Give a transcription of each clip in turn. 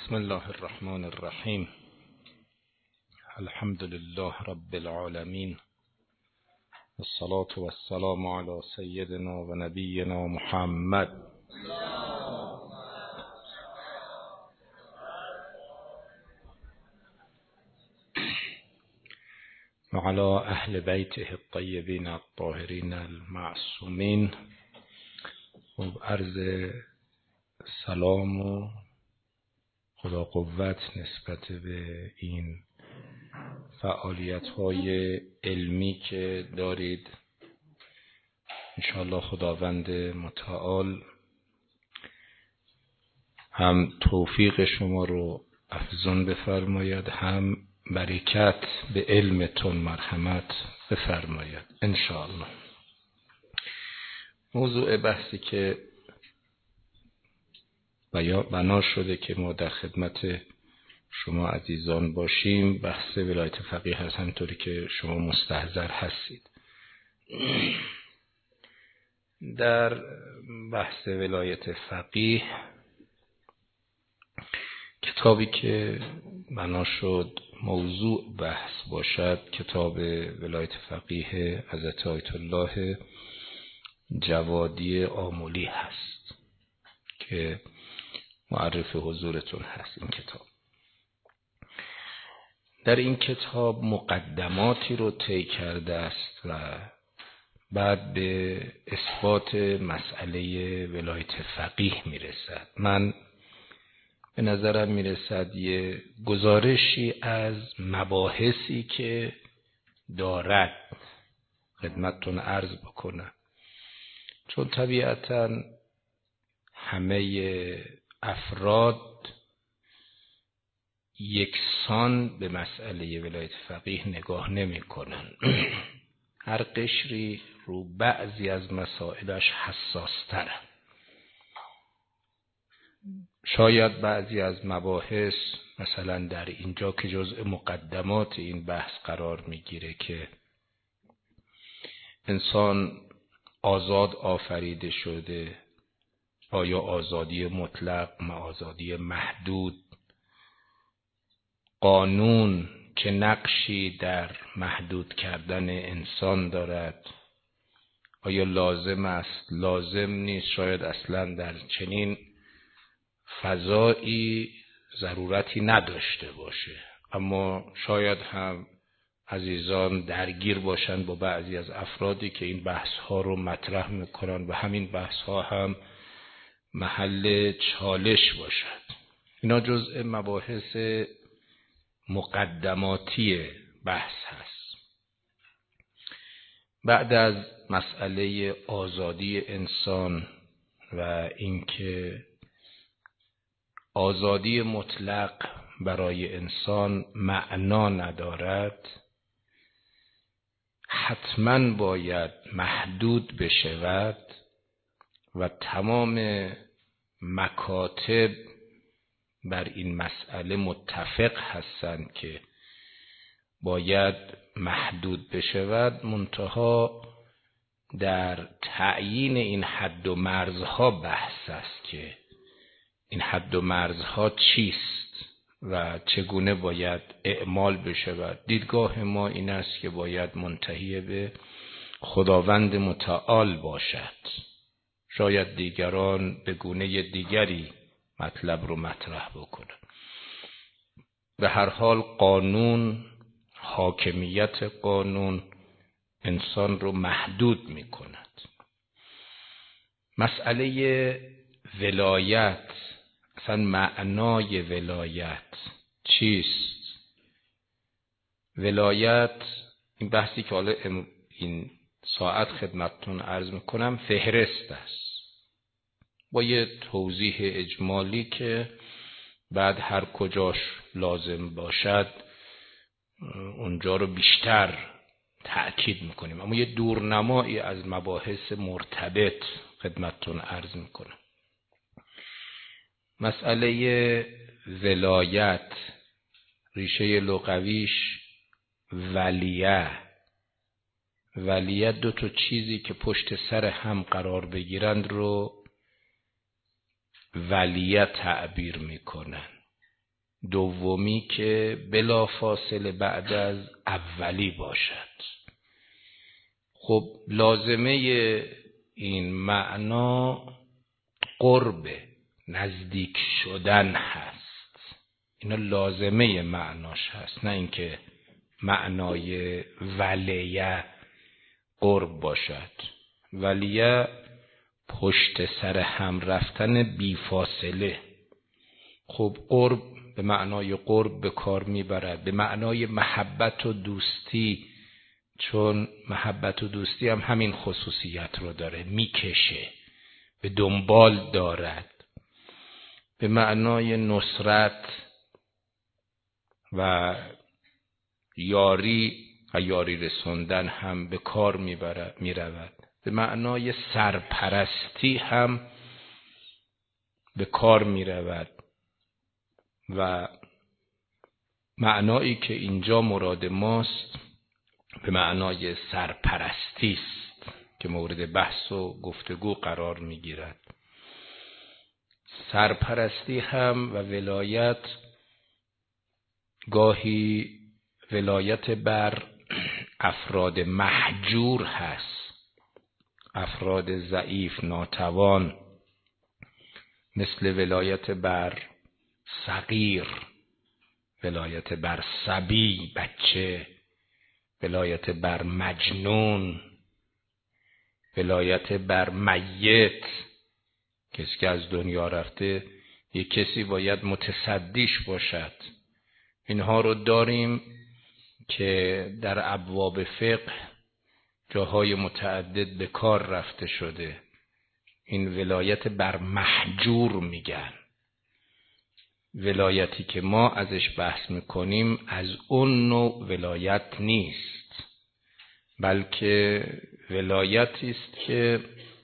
بسم الله الرحمن الرحیم. الحمد لله رب العالمین، والصلاة والسلام علی سیدنا و نبینا محمد و علی اهل بیته الطیبین الطاهرین المعصومین. و عرض سلام و خدا قوت نسبت به این فعالیت‌های علمی که دارید. انشاءالله خداوند متعال هم توفیق شما رو افزون بفرماید، هم برکت به علمتون مرحمت بفرماید انشاءالله. موضوع بحثی که بنا شده که ما در خدمت شما عزیزان باشیم بحث ولایت فقیه هست، همطوری که شما مستحضر هستید. در بحث ولایت فقیه کتابی که بنا شد موضوع بحث باشد کتاب ولایت فقیه حضرت آیت الله جوادی آملی هست که معرف حضورتون هست. این کتاب در این کتاب مقدماتی رو طی کرده است و بعد به اثبات مسئله ولایت فقیه میرسد. من به نظرم میرسد یه گزارشی از مباحثی که دارد خدمتتون عرض بکنم، چون طبیعتاً همه افراد یکسان به مسئله ولایت فقیه نگاه نمی کنن. هر قشری رو بعضی از مسائلش حساس تره. شاید بعضی از مباحث مثلا در اینجا که جزء مقدمات این بحث قرار میگیره که انسان آزاد آفریده شده، آیا آزادی مطلق، آزادی محدود، قانون که نقشی در محدود کردن انسان دارد، آیا لازم است، لازم نیست، شاید اصلا در چنین فضایی ضرورتی نداشته باشه، اما شاید هم عزیزان درگیر باشند با بعضی از افرادی که این بحث ها رو مطرح میکنن و همین بحث ها هم محل چالش باشد. اینا جزء مباحث مقدماتی بحث هست. بعد از مسئله آزادی انسان و اینکه آزادی مطلق برای انسان معنا ندارد، حتما باید محدود بشود و تمام مکاتب بر این مسئله متفق هستند که باید محدود بشود، منتها در تعیین این حد و مرزها بحث است که این حد و مرزها چیست و چگونه باید اعمال بشود. دیدگاه ما این است که باید منتهی به خداوند متعال باشد. شاید دیگران به گونه دیگری مطلب رو مطرح بکنن. به هر حال قانون، حاکمیت قانون انسان رو محدود می کند. مسئله ولایت، اصلا معنای ولایت چیست؟ ولایت، این بحثی که حالا این ساعت خدمتتون عرض میکنم فهرست است با یه توضیح اجمالی که بعد هر کجاش لازم باشد اونجا رو بیشتر تأکید میکنیم، اما یه دورنمایی از مباحث مرتبط خدمتتون عرض میکنم. مسئله ولایت ریشه لغویش ولیه. ولیه دو تا چیزی که پشت سر هم قرار بگیرند رو ولیه تعبیر میکنن. دومی که بلا فاصله بعد از اولی باشد. خب لازمه این معنا قرب، نزدیک شدن هست. اینا لازمه معناش هست، نه اینکه معنای ولیه قرب باشد. ولیه پشت سر هم رفتن بی فاصله. خب قرب به معنای قرب به کار میبرد، به معنای محبت و دوستی، چون محبت و دوستی هم همین خصوصیت رو داره، میکشه، به دنبال دارد. به معنای نصرت و یاری و یاری رسوندن هم به کار میرود. به معنای سرپرستی هم به کار میرود و معنایی که اینجا مراد ماست به معنای سرپرستی است که مورد بحث و گفتگو قرار میگیرد. سرپرستی هم و ولایت گاهی ولایت بر افراد مهجور هست، افراد ضعیف ناتوان، مثل ولایت بر صغیر، ولایت بر صبی بچه، ولایت بر مجنون، ولایت بر میت، کسی که از دنیا رفته یک کسی باید متصدیش باشد. اینها رو داریم که در ابواب فقه جاهای متعدد به کار رفته شده. این ولایت بر مهجور میگن. ولایتی که ما ازش بحث میکنیم از اون نوع ولایت نیست، بلکه ولایتی است که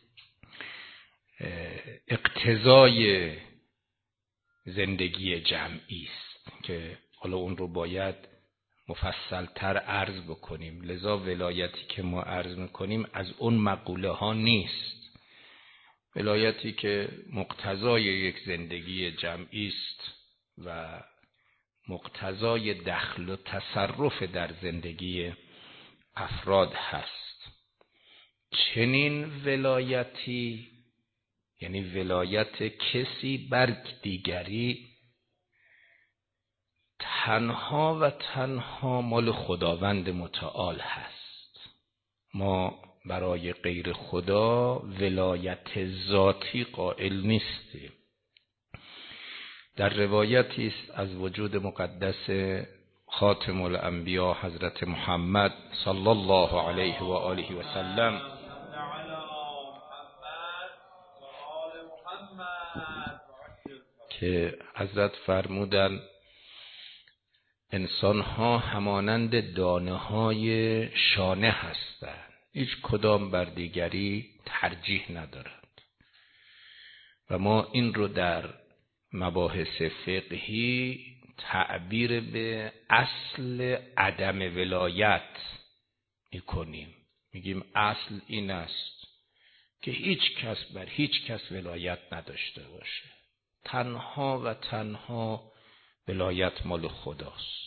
اقتضای زندگی جمعی است که حالا اون رو باید مفصل تر عرض بکنیم. لذا ولایتی که ما عرض میکنیم از اون مقوله ها نیست، ولایتی که مقتضای یک زندگی جمعی است و مقتضای دخل و تصرف در زندگی افراد هست. چنین ولایتی یعنی ولایت کسی بر دیگری تنها و تنها مال خداوند متعال هست. ما برای غیر خدا ولایت ذاتی قائل نیستیم. در روایتی است از وجود مقدس خاتم الانبیا حضرت محمد صلی الله علیه و آله و سلم که حضرت فرمودند انسان ها همانند دانه های شانه هستند، هیچ کدام بر دیگری ترجیح ندارند. و ما این رو در مباحث فقهی تعبیر به اصل عدم ولایت میکنیم. میگیم اصل این است که هیچ کس بر هیچ کس ولایت نداشته باشه، تنها و تنها ولایت مال خداست.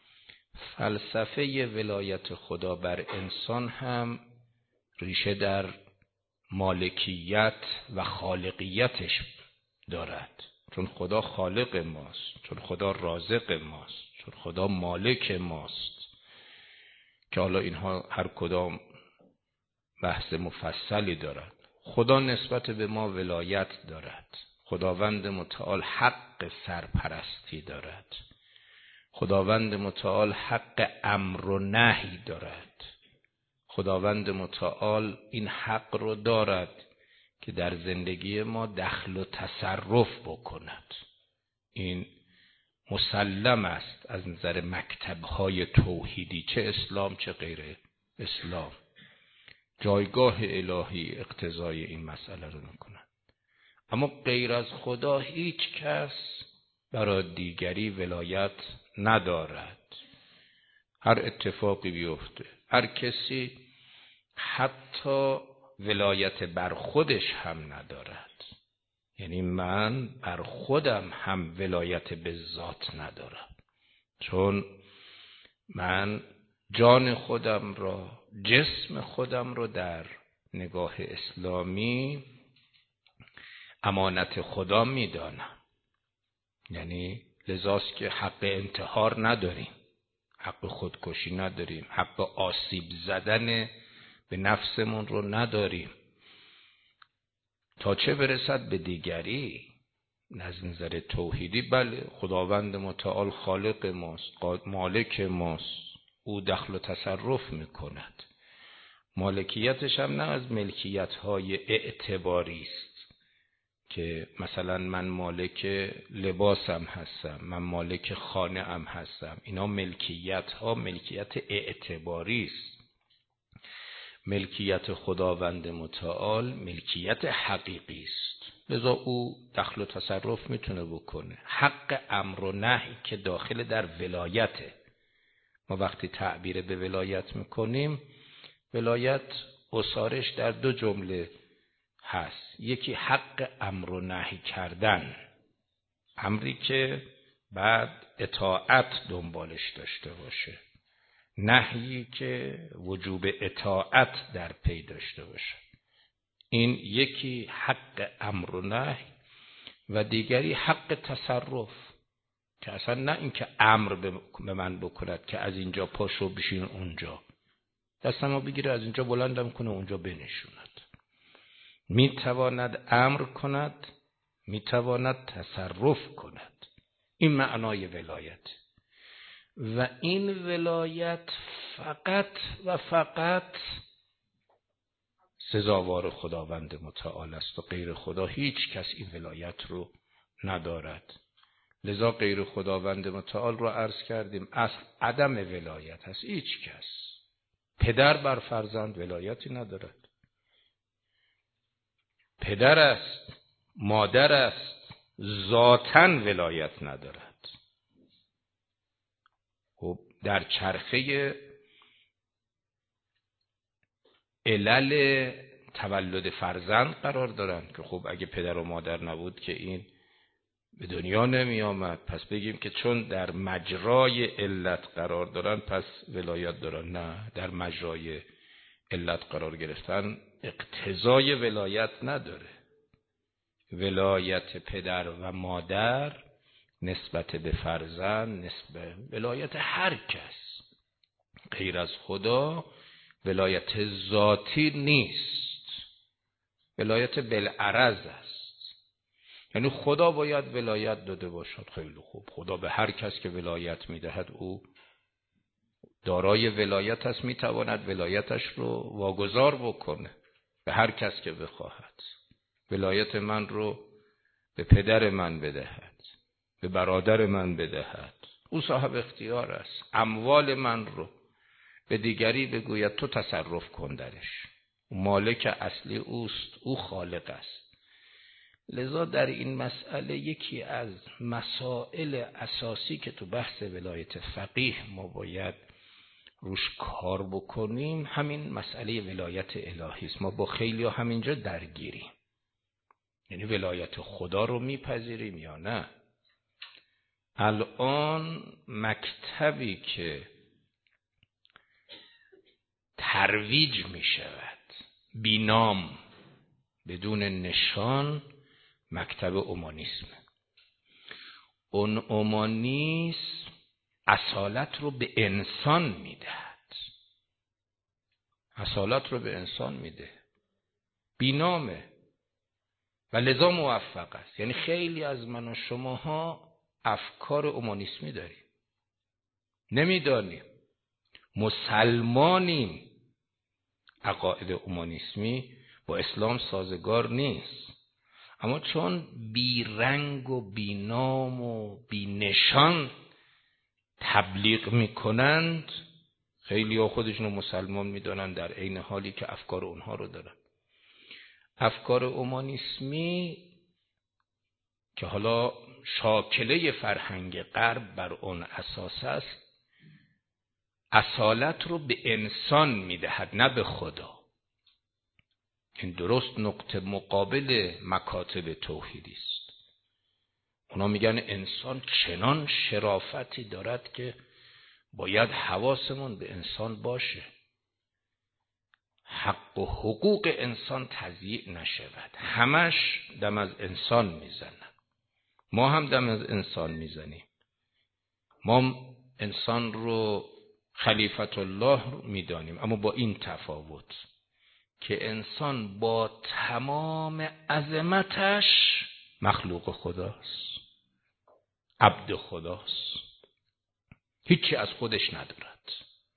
فلسفه ولایت خدا بر انسان هم ریشه در مالکیت و خالقیتش دارد، چون خدا خالق ماست، چون خدا رازق ماست، چون خدا مالک ماست، که حالا اینها هر کدام بحث مفصلی دارد. خدا نسبت به ما ولایت دارد. خداوند متعال حق سرپرستی دارد. خداوند متعال حق امر و نهی دارد. خداوند متعال این حق رو دارد که در زندگی ما دخل و تصرف بکند. این مسلم است از نظر مکتب‌های توحیدی، چه اسلام چه غیر اسلام. جایگاه الهی اقتضای این مسئله رو میکند. اما غیر از خدا هیچ کس برای دیگری ولایت ندارد. هر اتفاقی بیفته، هر کسی حتی ولایت بر خودش هم ندارد. یعنی من بر خودم هم ولایت به ذات ندارم، چون من جان خودم را، جسم خودم را در نگاه اسلامی امانت خدا میدانم. یعنی لذاست که حق انتحار نداریم، حق خودکشی نداریم، حق آسیب زدن به نفسمون رو نداریم، تا چه برسد به دیگری. از نظر توحیدی بله، خداوند متعال خالق ماست، مالک ماست، او دخل و تصرف میکند. مالکیتش هم نه از ملکیت‌های اعتباری است که مثلا من مالک لباسم هستم، من مالک خانه ام هستم. اینا ملکیت‌ها ملکیت اعتباری است. ملکیت خداوند متعال ملکیت حقیقی است، لذا او دخل و تصرف میتونه بکنه. حق امر و نهی که داخل در ولایته. ما وقتی تعبیر به ولایت میکنیم، ولایت اسارش در دو جمله هست. یکی حق امر و نهی کردن، امری که بعد اطاعت دنبالش داشته باشه، نهی که وجوب اطاعت در پی داشته باشه. این یکی حق امر و نهی، و دیگری حق تصرف، که اصلا نه اینکه امر به من بکند که از اینجا پاشو بشین اونجا، دستمو بگیره از اینجا بلندم کنه اونجا بنشوند. میتواند امر کند، میتواند تصرف کند. این معنای ولایت. و این ولایت فقط و فقط سزاوار خداوند متعال است و غیر خدا هیچ کس این ولایت رو ندارد. لذا غیر خداوند متعال رو عرض کردیم اصل عدم ولایت هست. هیچ کس، پدر بر فرزند ولایتی ندارد. پدر است، مادر است، ذاتاً ولایت ندارد. خب در چرخه علل تولد فرزند قرار دارن که خب اگه پدر و مادر نبود که این به دنیا نمی آمد. پس بگیم که چون در مجرای علت قرار دارن پس ولایت دارن. نه، در مجرای علت قرار گرفتن اقتضای ولایت نداره. ولایت پدر و مادر نسبت به فرزند، نسبت ولایت هر کس غیر از خدا ولایت ذاتی نیست، ولایت بالعرض است. یعنی خدا باید ولایت داده باشد. خیلی خوب، خدا به هر کس که ولایت میدهد او دارای ولایت است، میتواند ولایتش رو واگذار بکنه به هر کس که بخواهد. ولایت من رو به پدر من بدهد، به برادر من بدهد، او صاحب اختیار است. اموال من رو به دیگری بگوید تو تصرف کن درش، مالک اصلی اوست، او خالق است. لذا در این مسئله یکی از مسائل اساسی که تو بحث ولایت فقیه ما باید روش کار بکنیم همین مسئله ولایت الهی است. ما با خیلی همینجا درگیریم، یعنی ولایت خدا رو میپذیریم یا نه. الان مکتبی که ترویج می شود بینام بدون نشان مکتب اومانیسم. اون اومانیسم اصالت رو به انسان میدهد، اصالت رو به انسان میده، بینامه و لذا موفق است. یعنی خیلی از من و شماها افکار اومانیسمی داریم، نمیدانیم، مسلمانیم، عقاید اومانیسمی با اسلام سازگار نیست، اما چون بی رنگ و بی نام و بی نشان تبلیغ میکنند خیلی ها خودشونو مسلمان میدانند در عین حالی که افکار اونها رو دارن. افکار اومانیسمی که حالا شاکله فرهنگ غرب بر اون اساس است، اصالت رو به انسان میدهد نه به خدا. این درست نقطه مقابل مکاتب توحیدی است. اونا میگن انسان چنان شرافتی دارد که باید حواسمون به انسان باشه، حق و حقوق انسان تضییع نشود. همش دم از انسان میزنن، ما هم دم از انسان میزنیم. ما انسان رو خلیفت الله رو میدانیم، اما با این تفاوت که انسان با تمام عظمتش مخلوق خداست، عبد خداست، هیچی از خودش ندارد،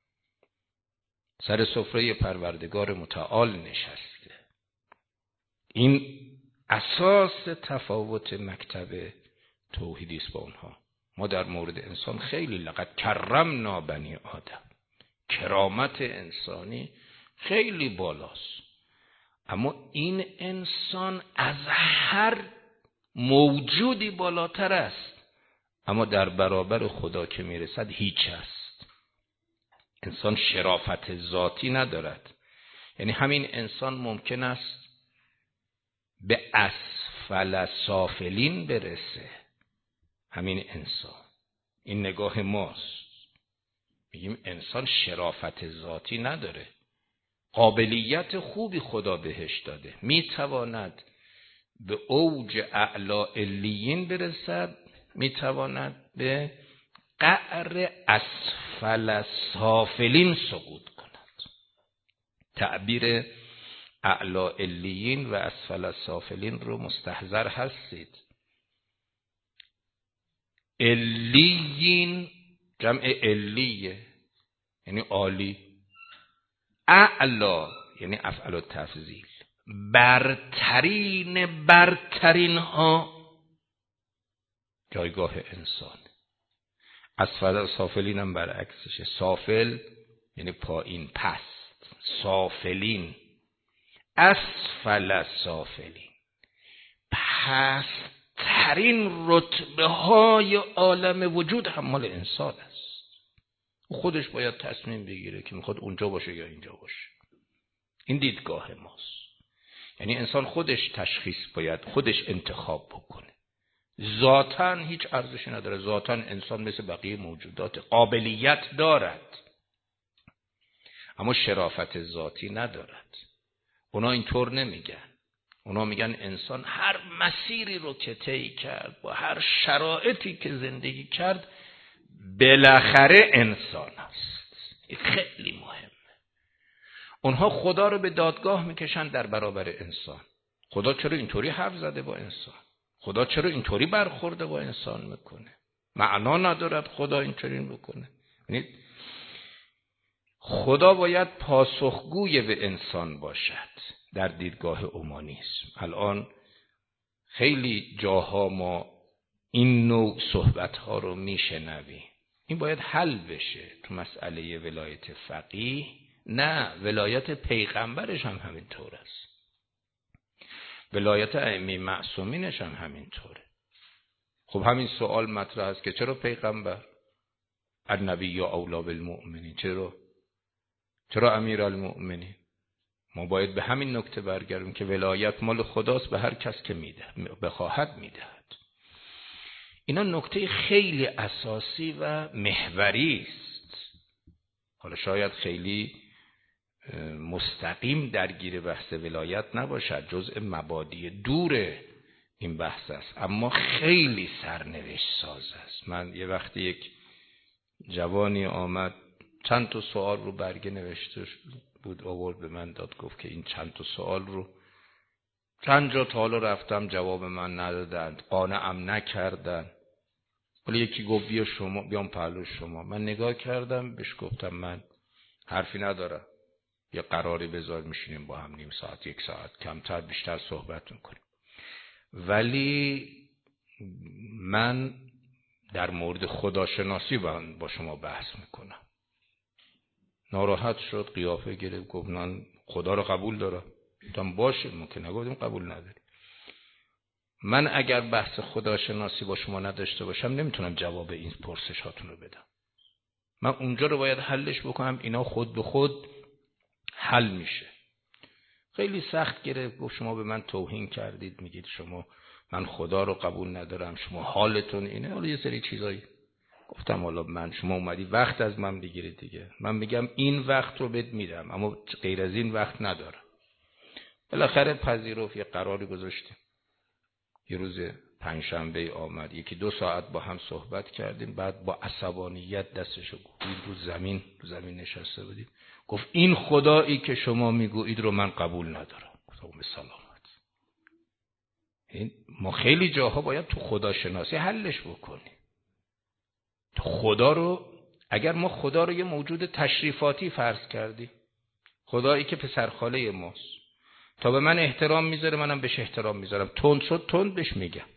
سر سفره پروردگار متعال نشسته. این اساس تفاوت مکتب توحیدی است با اونها. ما در مورد انسان خیلی لقد کرمنا بنی آدم، کرامت انسانی خیلی بالاست، اما این انسان از هر موجودی بالاتر است، اما در برابر خدا که میرسد هیچ است. انسان شرافت ذاتی ندارد. یعنی همین انسان ممکن است به اسفل سافلین برسه. همین انسان، این نگاه ماست، میگیم انسان شرافت ذاتی نداره، قابلیت خوبی خدا بهش داده، میتواند به اوج اعلی علیین برسد، میتواند به قعر اسفل سافلین سقوط کند. تعبیر اعلی علیین و اسفل سافلین رو مستحضر هستید. علیین جمع علیه یعنی عالی، اعلا یعنی افعل التفضیل، برترین ها جایگاه انسان. اسفل سافلین هم برعکسشه، سافل یعنی پایین، پست، سافلین اسفل سافلین، پسترین رتبه های عالم وجود هم مال انسان است. خودش باید تصمیم بگیره که میخواد اونجا باشه یا اینجا باشه. این دیدگاه ماست. یعنی انسان خودش تشخیص باید خودش انتخاب بکنه. ذاتاً هیچ ارزشی نداره، ذاتاً انسان مثل بقیه موجودات قابلیت دارد، اما شرافت ذاتی ندارد. اونا اینطور نمیگن. اونا میگن انسان هر مسیری رو که طی کرد، با هر شرایطی که زندگی کرد، بالاخره انسان است. این خیلی مهمه. اونها خدا رو به دادگاه میکشن در برابر انسان. خدا چرا اینطوری حرف زده با انسان؟ خدا چرا اینطوری برخورده با انسان میکنه؟ معنا ندارد خدا اینطوری بکنه. یعنی خدا باید پاسخگوی به انسان باشد در دیدگاه اومانیسم. الان خیلی جاها ما این نوع صحبت‌ها رو میشنویم. این باید حل بشه تو مسئله ولایت فقیه. نه، ولایت پیغمبرش هم همینطور است، ولایت ائمه معصومینش هم همینطوره. خب همین سوال مطرح است که چرا پیغمبر؟ النبی یا اولی بالمؤمنین، چرا امیرالمؤمنین؟ ما باید به همین نکته برگردیم که ولایت مال خداست، به هر کس که بخواهد میدهد. اینا نکته خیلی اساسی و محوری است. حالا شاید خیلی مستقیم درگیر بحث ولایت نباشد، جزء مبادی دور این بحث است، اما خیلی سرنوشت ساز است. من یه وقتی یک جوانی آمد چند تا سوال رو برگه نوشته بود آورد به من داد، گفت که این چند تا سوال رو چند جا تا حالا رفتم جواب من ندادند، قانعم نکردن. ولی یکی گفت بیا شما بیام پهلو شما. من نگاه کردم بهش گفتم من حرفی ندارم، یه قراری بذار میشینیم با هم نیم ساعت یک ساعت کمتر بیشتر صحبت میکنیم، ولی من در مورد خداشناسی با شما بحث میکنم. ناراحت شد، قیافه گرفت، گفت من خدا رو قبول دارم. گفتم باشه، ممکن نگفتیم قبول نداری. من اگر بحث خداشناسی با شما نداشته باشم نمیتونم جواب این پرسش هاتون رو بدم. من اونجا رو باید حلش بکنم، اینا خود به خود حل میشه. خیلی سخت گرفت، گفت شما به من توهین کردید، میگید شما من خدا رو قبول ندارم، شما حالتون اینه. حالا یه سری چیزایی گفتم، حالا شما اومدی وقت از من بگیرید دیگه، من میگم این وقت رو بهت میدم اما غیر از این وقت ندارم. بالاخره پذیرفت، یه قراری گذاشتیم. یه روز پنجشنبه آمد، 1-2 ساعت با هم صحبت کردیم، بعد با عصبانیت دستشو کوبید رو زمین نشسته بودیم، گفت این خدایی که شما میگویید رو من قبول ندارم. گفتم به سلامت. ما خیلی جاها باید تو خداشناسی حلش بکنیم. تو خدا رو، اگر ما خدا رو یه موجود تشریفاتی فرض کردیم، خدایی که پسرخاله ماست، تا به من احترام میذاره منم بهش احترام میذارم، تند شد تند بهش میگم.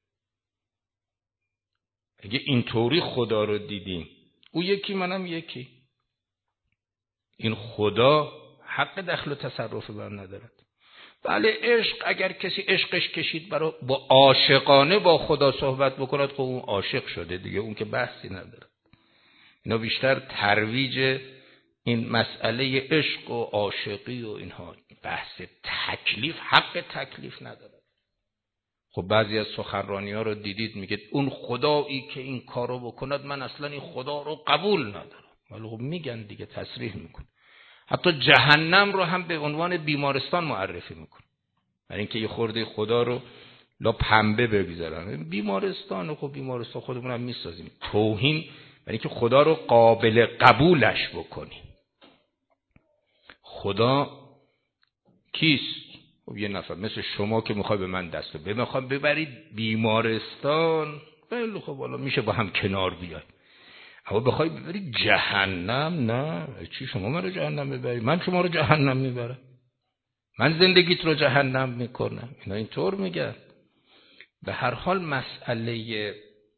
اگه اینطوری خدا رو دیدیم، او یکی منم یکی، این خدا حق دخل و تصرف من ندارد. بله عشق، اگر کسی عشقش کشید برای با عاشقانه با خدا صحبت بکند، خب اون عاشق شده دیگه، اون که بحثی نداره. اینا بیشتر ترویج این مسئله عشق و عاشقی و اینها، بحث تکلیف، حق تکلیف نداره. خب بعضی از سخنرانی‌ها رو دیدید میگه اون خدایی که این کارو بکند من اصلا این خدا رو قبول ندارم. ولی خب میگن دیگه، تصریح میکن. حتی جهنم رو هم به عنوان بیمارستان معرفی میکن، برای اینکه یه خورده خدا رو لا پنبه بگذارن. بیمارستان، خب بیمارستان خودمون هم میسازیم. توهین، برای اینکه خدا رو قابل قبولش بکنیم. خدا کیست؟ خب یه نفر مثل شما که میخوای به من دست بده، میخوام ببرید بیمارستان، خیلی خب حالا میشه با هم کنار بیاید. اما بخوای ببرید جهنم، نه. چی شما من رو جهنم ببرید؟ من شما رو جهنم میبرم؟ من زندگیت رو جهنم میکنم؟ اینا اینطور میگن. به هر حال مسئله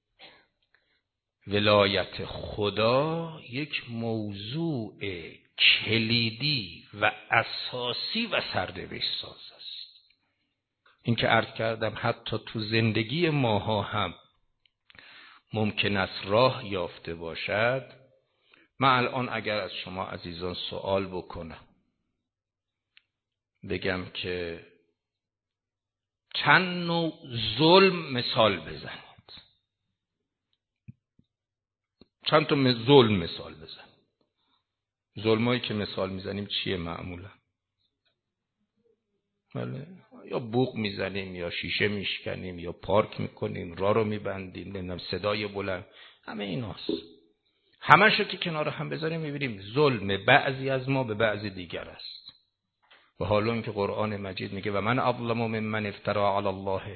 ولایت خدا یک موضوع کلیدی و اساسی و سرنوشت ساز است. این که عرض کردم حتی تو زندگی ماها هم ممکن است راه یافته باشد. من الان اگر از شما عزیزان سوال بکنم، بگم که چند نوع ظلم مثال بزنید، چند تا ظلم مثال بزن. ظلمایی که مثال میزنیم چیه معمولا؟ بله، یا بوق میزنیم، یا شیشه میشکنیم، یا پارک میکنیم، راه رو میبندیم، نمیدونم صدای بلند، همه ایناست. همه‌شو که کنار هم بذاریم میبینیم ظلم بعضی از ما به بعضی دیگر است. و حالا اینکه قرآن مجید میگه و من اظلم ممن افتری علی الله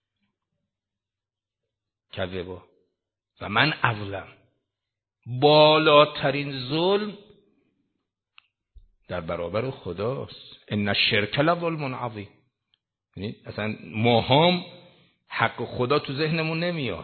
کذبا، و من اظلم، بالاترین ظلم در برابر خداست. ان الشرک لظلم عظیم. یعنی اصلا ما حق خدا تو ذهنمون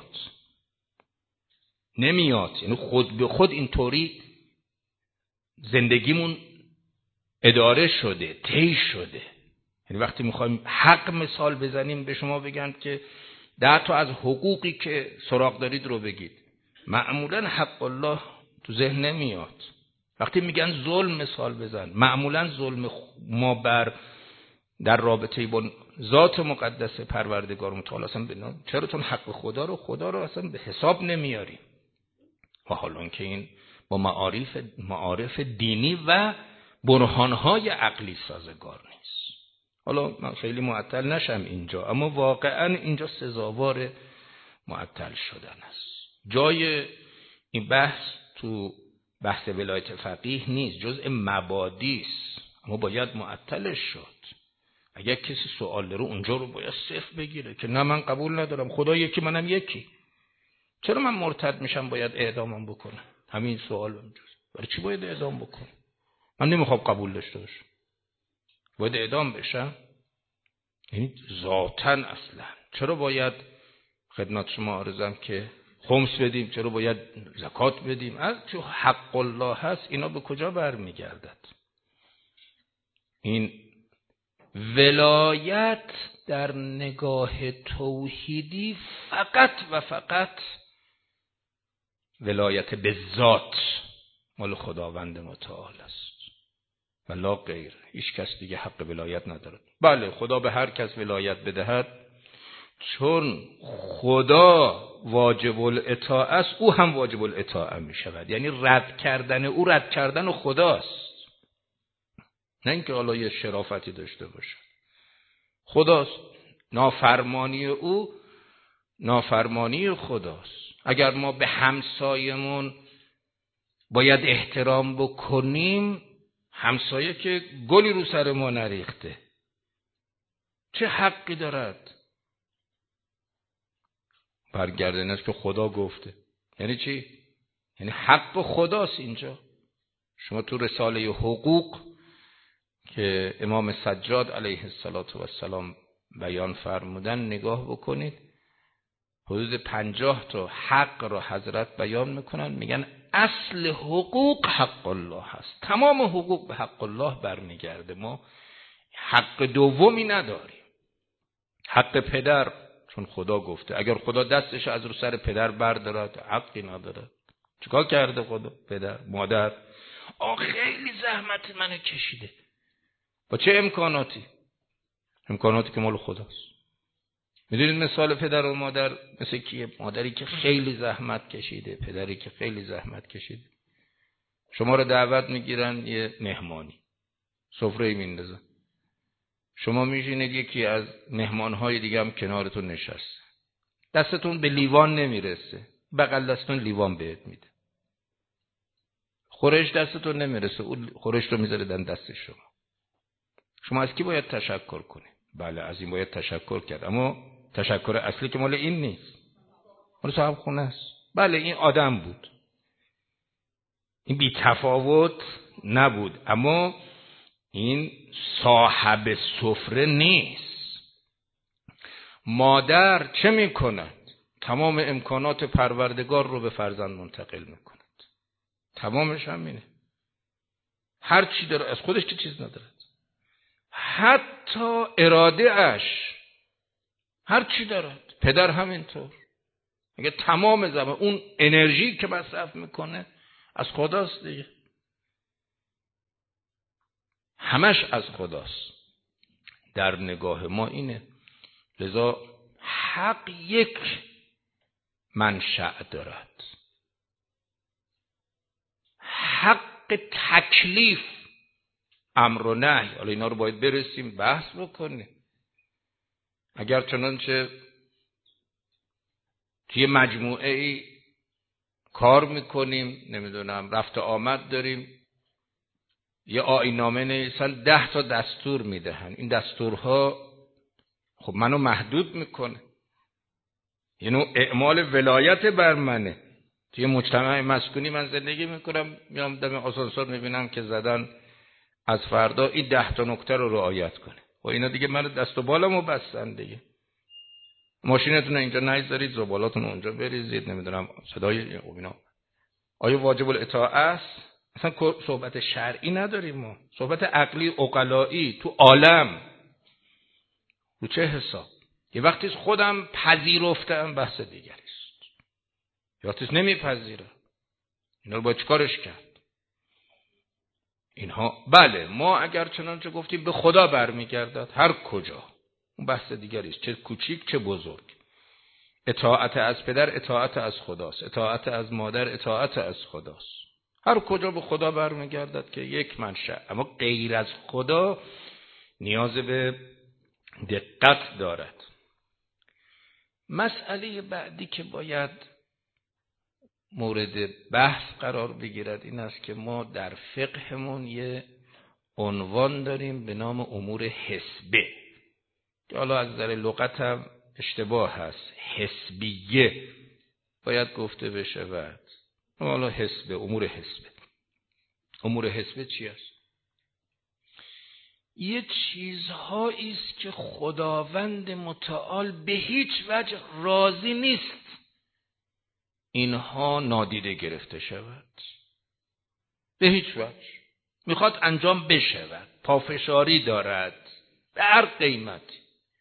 نمیاد. یعنی خود به خود اینطوری زندگیمون اداره شده، طی شده. یعنی وقتی میخوایم حق مثال بزنیم، به شما بگن که 10 تا از حقوقی که سراغ دارید رو بگید، معمولا حق الله تو ذهن نمیاد. وقتی میگن ظلم مثال بزن، معمولا ظلم ما در رابطه با ذات مقدس پروردگار متعال اصلا بنا، چرا؟ چون حق خدا رو اصلا به حساب نمیاریم. و حالا که این با معارف دینی و برهانهای عقلی سازگار نیست. حالا من خیلی معطل نشم اینجا، اما واقعا اینجا سزاوار معطل شدن است. جای این بحث تو بحث ولایت فقیه نیست، جزء مبادی است، اما باید معطلش شد. اگر کسی سوال داره اونجا رو باید صفر بگیره که نه من قبول ندارم، خدا یکی منم یکی، چرا من مرتد میشم باید اعدامم بکنم؟ همین سوال اونجاست. برای چی باید اعدام بکنم؟ من نمیخوام قبول داشته باشم، باید اعدام بشم؟ یعنی ذاتاً اصلا چرا باید خدمت شما عرضم که خمس بدیم، چرا باید زکات بدیم؟ از چون حق الله هست اینا به کجا برمیگردد؟ این ولایت در نگاه توحیدی فقط و فقط ولایت به ذات مال خداوند متعال است. و لا غیر. هیچ کس دیگه حق ولایت ندارد. بله خدا به هر کس ولایت بدهد، چون خدا واجب الاطاعه است، او هم واجب الاطاعه می شود. یعنی رد کردن او رد کردن خداست، نه اینکه حالا یه شرافتی داشته باشه. خداست، نافرمانی او نافرمانی خداست. اگر ما به همسایمون باید احترام بکنیم، همسایه که گلی رو سر ما نریخته، چه حقی دارد؟ برگردن است که خدا گفته. یعنی چی؟ یعنی حق خداست اینجا. شما تو رساله حقوق که امام سجاد علیه السلام بیان فرمودن نگاه بکنید، حدود 50 تا حق را حضرت بیان میکنن، میگن اصل حقوق حق الله هست. تمام حقوق به حق الله برمیگرده. ما حق دومی نداریم. حق پدر، چون خدا گفته اگر خدا دستش از رو سر پدر بردارد حقی نداره. چیکار کرده خدا؟ پدر، مادر خیلی زحمت منو کشیده. با چه امکاناتی؟ امکاناتی که مال خداست. میدونید مثال پدر و مادر مثل کیه؟ مادری که خیلی زحمت کشیده، پدری که خیلی زحمت کشیده. شما رو دعوت میگیرن یه مهمانی، سفره میندازن، شما میشینید، یکی از مهمانهای دیگه هم کنارتون نشسته، دستتون به لیوان نمیرسه، بغل دستتون لیوان بهت میده. خورش دستتون نمیرسه، اون خورش رو میذاره دست شما. شما از کی باید تشکر کنید؟ بله از این باید تشکر کرد، اما تشکر اصلی که مال این نیست، مال صاحب خونه است. بله این آدم بود، این بی تفاوت نبود، اما این صاحب سفره نیست. مادر چه میکند؟ تمام امکانات پروردگار رو به فرزند منتقل میکند. تمامش همینه. هر چی داره، از خودش که چیز ندارد، حتی اراده اش، هر چی دارد. پدر همینطور. اگه تمام زمان اون انرژی که مصرف میکنه از خداست دیگه، همش از خداست. در نگاه ما اینه. لذا حق یک منشأ دارد. حق تکلیف، امر و نهی، حالا اینا رو باید برسیم بحث بکنیم. اگر چنانچه توی مجموعه ای کار میکنیم، نمیدونم رفت آمد داریم، یه آیین‌نامه نویسن 10 تا دستور میدهن، این دستورها خب منو محدود میکنه، یه نوع اعمال ولایت بر منه. توی مجتمع مسکونی من زندگی میکنم، میام دم آسانسور میبینم که زدن از فردا این 10 تا نکته رو رعایت کنه. و اینا دیگه منو دست و بالمو بستن دیگه. ماشینتون اینجا نگذارید، زبالاتون اونجا بریزید، نمیدونم صدای اینا. آیا واجب الاطاعه است؟ اصلا صحبت شرعی نداریم ما، صحبت عقلی عقلایی تو عالم. رو چه حساب؟ یه وقتی خودم پذیرفتم بحث دیگری است، یه وقتی نمیپذیره، اینا رو باید چیکارش کرد؟ اینها بله ما اگر چنانچه گفتیم به خدا برمیگردد، هر کجا اون بحث دیگری است، چه کوچیک چه بزرگ. اطاعت از پدر اطاعت از خداست، اطاعت از مادر اطاعت از خداست. هر کجا به خدا برمیگردد که یک منشأ، اما غیر از خدا نیاز به دقت دارد. مسئله بعدی که باید مورد بحث قرار بگیرد این است که ما در فقهمون یه عنوان داریم به نام امور حسبه، که حالا از نظر لغت هم اشتباه هست، حسبیه باید گفته بشود. حالا حسبه، امور حسبه. امور حسبه چی است؟ یه چیزهایی است که خداوند متعال به هیچ وجه راضی نیست اینها نادیده گرفته شود، به هیچ وجه میخواد انجام بشود، پافشاری دارد به هر قیمتی.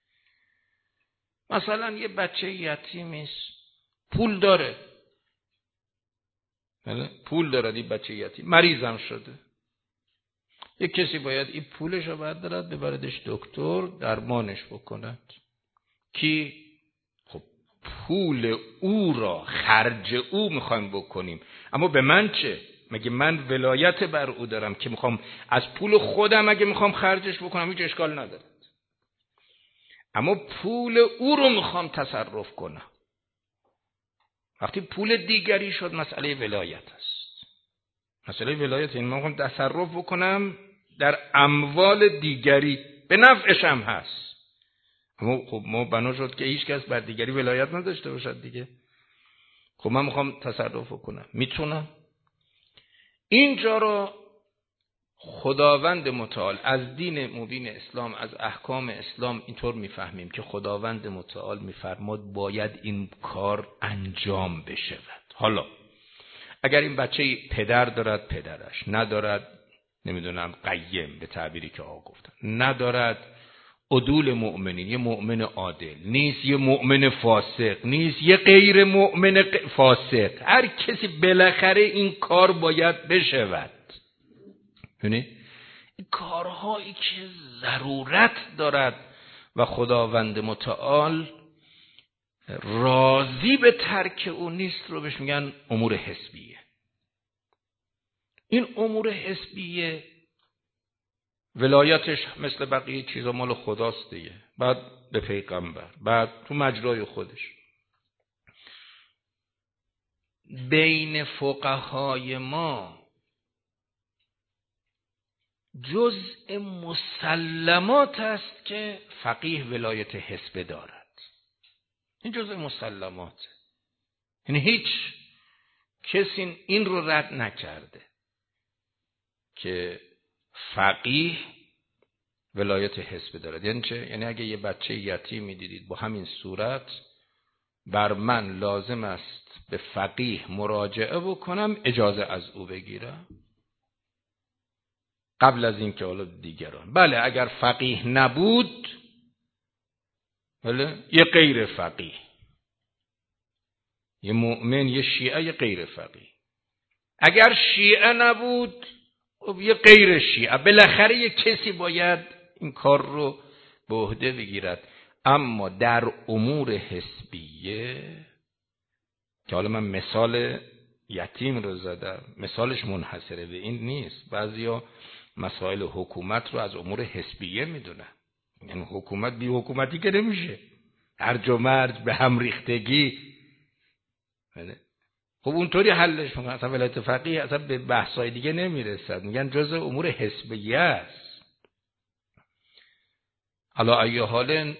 مثلا یه بچه یتیمی است، پول داره، پول داره، این بچه یتیم مریضم شده، یک کسی باید این پولش رو بردارد ببردش دکتر درمانش بکند. کی؟ خب پول او را خرج او میخوایم بکنیم، اما به من چه؟ مگه من ولایت بر او دارم که میخوام از پول خودم اگه میخوام خرجش بکنم هیچ اشکال نداره، اما پول او رو میخوام تصرف کنم. وقتی پول دیگری شد مسئله ولایت است. مسئله ولایت این من میخوام تصرف بکنم در اموال دیگری، به نفعش هم هست، اما خب ما بنا شد که هیچ کس بر دیگری ولایت نداشته باشد دیگه. خب من میخوام تصرف کنم، میتونم. اینجا را خداوند متعال از دین مبین اسلام، از احکام اسلام اینطور میفهمیم که خداوند متعال میفرماد باید این کار انجام بشود. حالا اگر این بچه پدر دارد پدرش، ندارد نمیدونم قیم به تعبیری که آقا گفتن، ندارد عدول مؤمنین، یه مؤمن عادل نیست، یه مؤمن فاسق نیست، یه غیر مؤمن فاسق، هر کسی بالاخره این کار باید بشود. یعنی این کارهایی که ضرورت دارد و خداوند متعال راضی به ترک او نیست رو بهش میگن امور حسبیه. این امور حسبیه ولایتش مثل بقیه چیزا مال خداست دیگه، بعد به پیغمبر، بعد تو مجرای خودش. بین فقهای ما جزء مسلمات است که فقیه ولایت حسبه دارد. این جزء مسلمات، یعنی هیچ کسی این رو رد نکرده که فقیه ولایت حسبه دارد. یعنی چه؟ یعنی اگه یه بچه یتیمی دیدید با همین صورت، بر من لازم است به فقیه مراجعه بکنم، اجازه از او بگیرم قبل از این که حالا دیگران. بله اگر فقیه نبود، بله یه غیر فقیه، یه مؤمن، یه شیعه، یه غیر فقیه. اگر شیعه نبود، یه غیر شیعه، بالاخره یه کسی باید این کار رو به عهده بگیرد. اما در امور حسبیه که حالا من مثال یتیم رو زدم، مثالش منحصره به این نیست. بعضیا مسائل حکومت رو از امور حسبیه میدونن، یعنی حکومت بی حکومتی که نمیشه، هرج و مرج به هم ریختگی. خب اونطوری حلش میکنن، اصلا ولایت فقیه اصلا به بحثای دیگه نمیرسد، میگن جزء امور حسبیه است. علی ای حال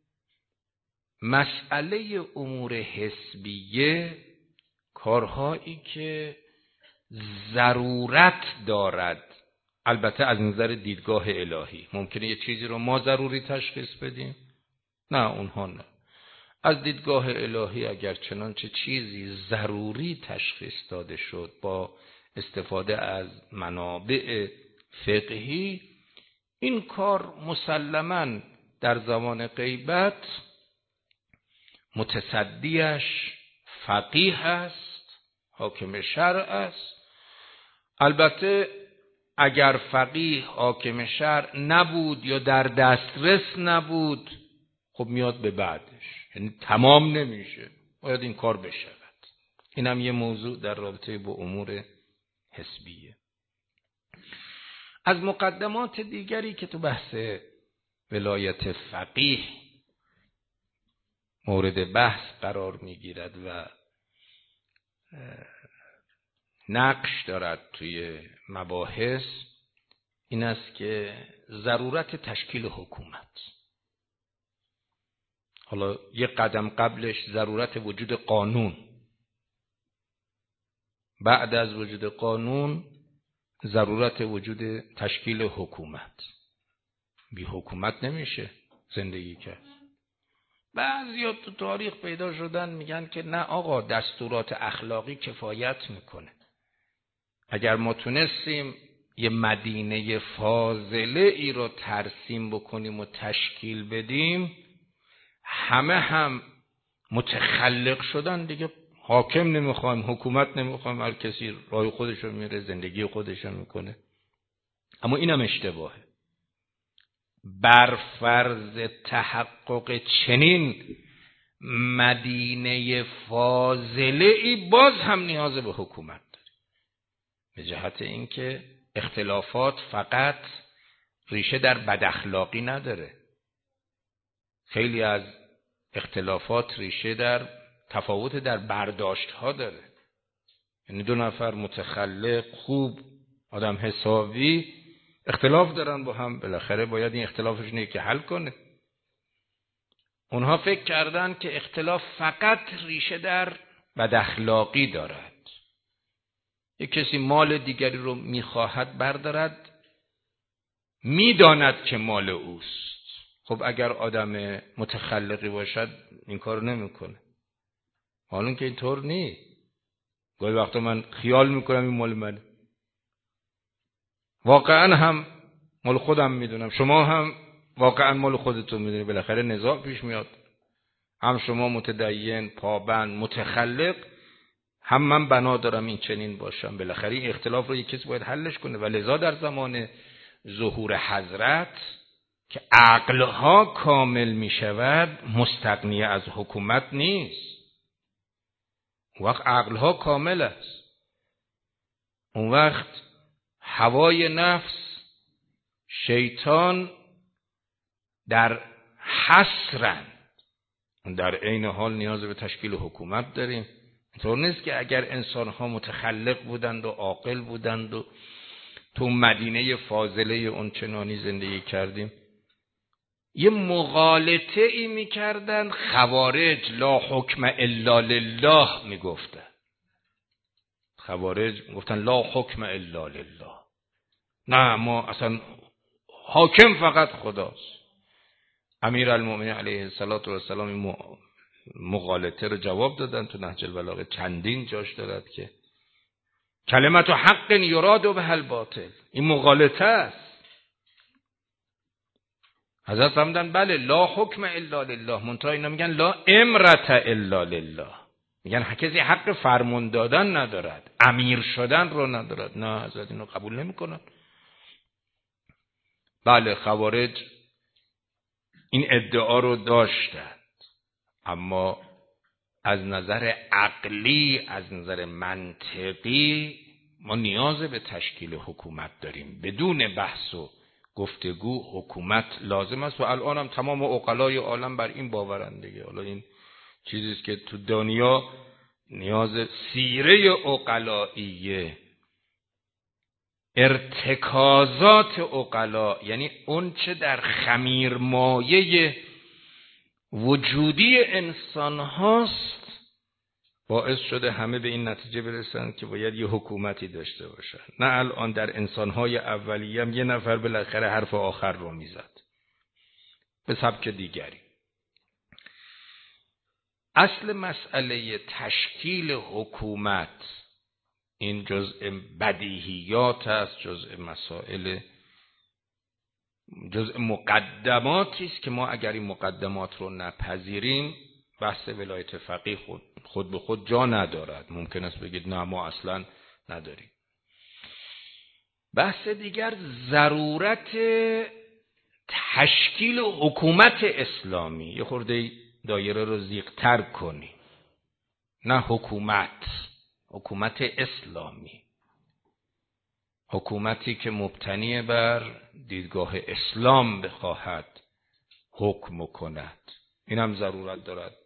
مسئله امور حسبیه کارهایی که ضرورت دارد، البته از نظر دیدگاه الهی ممکنه یه چیزی رو ما ضروری تشخیص بدیم، نه اونها نه. از دیدگاه الهی اگر چنانچه چیزی ضروری تشخیص داده شد با استفاده از منابع فقهی، این کار مسلماً در زمان غیبت متصدیش فقیه است، حاکم شرع است. البته اگر فقیه حاکم شرع نبود یا در دسترس نبود، خب میاد به بعدش، یعنی تمام نمیشه، باید این کار بشود. این هم یه موضوع در رابطه با امور حسبیه. از مقدمات دیگری که تو بحث ولایت فقیه مورد بحث قرار میگیرد و نقش دارد توی مباحث، این است که ضرورت تشکیل حکومت. حالا یک قدم قبلش ضرورت وجود قانون، بعد از وجود قانون ضرورت وجود تشکیل حکومت. بی حکومت نمیشه زندگی کرد. بعضیا تو تاریخ پیدا شدن میگن که نه آقا، دستورات اخلاقی کفایت میکنه. اگر ما تونستیم یه مدینه فاضله ای رو ترسیم بکنیم و تشکیل بدیم، همه هم متخلق شدن دیگه، حاکم نمیخوایم، حکومت نمیخوایم، هر کسی راه خودش رو میره، زندگی خودش رو میکنه. اما اینم اشتباهه. بر فرض تحقق چنین مدینه فاضله ای باز هم نیاز به حکومت داره، به جهت اینکه اختلافات فقط ریشه در بداخلاقی نداره. خیلی از اختلافات ریشه در تفاوت در برداشت ها داره. یعنی دو نفر متخلق خوب آدم حسابی اختلاف دارن با هم، بالاخره باید این اختلافشون یکی حل کنه. اونها فکر کردن که اختلاف فقط ریشه در بداخلاقی دارد. یک کسی مال دیگری رو میخواهد بردارد، میداند که مال اوست. خب اگر آدم متخلقی باشد این کارو نمیکنه. حالا که اینطور نیست. گاهی وقتا من خیال میکنم این مال منه، واقعا هم مال خودم میدونم، شما هم واقعا مال خودتون میدونی. بالاخره نزاع پیش میاد، هم شما متدین پابند متخلق، هم من بنا دارم این چنین باشم. بالاخره این اختلاف رو یک کسی باید حلش کنه. و لذا در زمان ظهور حضرت که عقلها کامل میشود مستغنی از حکومت نیست. اون وقت عقلها کامل است، اون وقت هوای نفس شیطان در حصرند. در عین حال نیاز به تشکیل حکومت داریم. اینطور نیست که اگر انسان‌ها متخلق بودند و عاقل بودند و تو مدینه فاضله اون چنانی زندگی کردیم. یه مغالطه ای میکردن خوارج، لا حکم الا لله میگفتن. خوارج میگفتن لا حکم الا لله، نه ما اصلا حاکم فقط خداست. امیرالمومنین علیه السلام این مغالطه رو جواب دادن. تو نهج البلاغه چندین جاش دارد که کلمت حق یراد به الباطل، این مغالطه است. حضرت فرمودن بله لا حکم الا لله، منتها اینا میگن لا امرت الا لله، میگن کسی حق فرمان دادن ندارد، امیر شدن رو ندارد. نه، حضرت اینو قبول نمیکنن. بله خوارج این ادعا رو داشتند، اما از نظر عقلی، از نظر منطقی ما نیاز به تشکیل حکومت داریم. بدون بحث و گفتگو حکومت لازم است. و الان هم تمام عقلای عالم بر این باورند دیگه. حالا این چیزی است که تو دنیا نیاز سیره عقلاییه، ارتکازات عقلا، یعنی اون چه در خمیرمایه وجودی انسان هاست باعث شده همه به این نتیجه برسن که باید یه حکومتی داشته باشن. نه الان در انسانهای اولیه هم یه نفر بالاخره حرف آخر رو میزد به سبک دیگری. اصل مسئله تشکیل حکومت این جزء بدیهیات است، جزء مسائل، جزء مقدماتی است که ما اگر این مقدمات رو نپذیریم بحث ولایت فقیه خود به خود جا ندارد. ممکن است بگید نه ما اصلا نداریم. بحث دیگر ضرورت تشکیل حکومت اسلامی. یه خورده دایره رو زیغ‌تر کنی، نه حکومت اسلامی، حکومتی که مبتنی بر دیدگاه اسلام بخواهد حکم کند. این هم ضرورت دارد.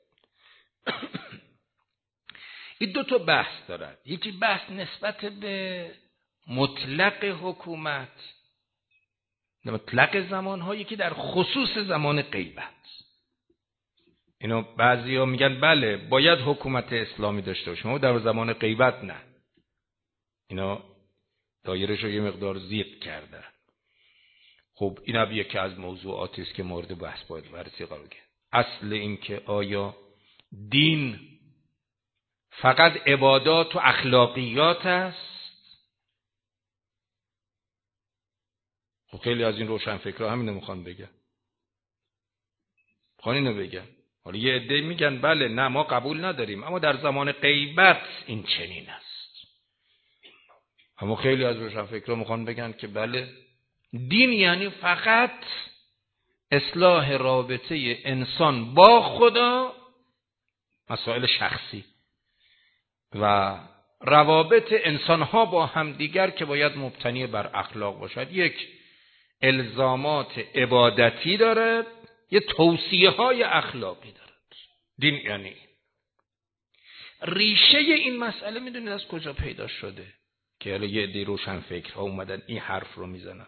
این دو تا بحث دارد. یکی بحث نسبت به مطلق حکومت، مطلق زمان‌ها، یکی در خصوص زمان غیبت. اینو بعضیا میگن بله باید حکومت اسلامی داشته باشیم اما در زمان غیبت نه. اینا دایره‌شو یه مقدار زیغ کرده. خب این هم یکی از موضوعاتی است که مورد بحث باید بررسی قرار گیرد. اصل این که آیا دین فقط عبادات و اخلاقیات است؟ خب خیلی از این روشنفکرها همینو میخوان بگن، میخوان اینو بگن. حالا یه عده میگن بله نه ما قبول نداریم اما در زمان غیبت این چنین است. اما خیلی از روشنفکرها میخوان بگن که بله دین یعنی فقط اصلاح رابطه انسان با خدا، مسائل شخصی و روابط انسانها با همدیگر که باید مبتنی بر اخلاق باشد. یک الزامات عبادتی دارد، یه توصیه های اخلاقی دارد. دین یعنی ریشه این مسئله میدونید از کجا پیدا شده؟ که حالا یه عده روشن فکرها اومدن این حرف رو میزنن.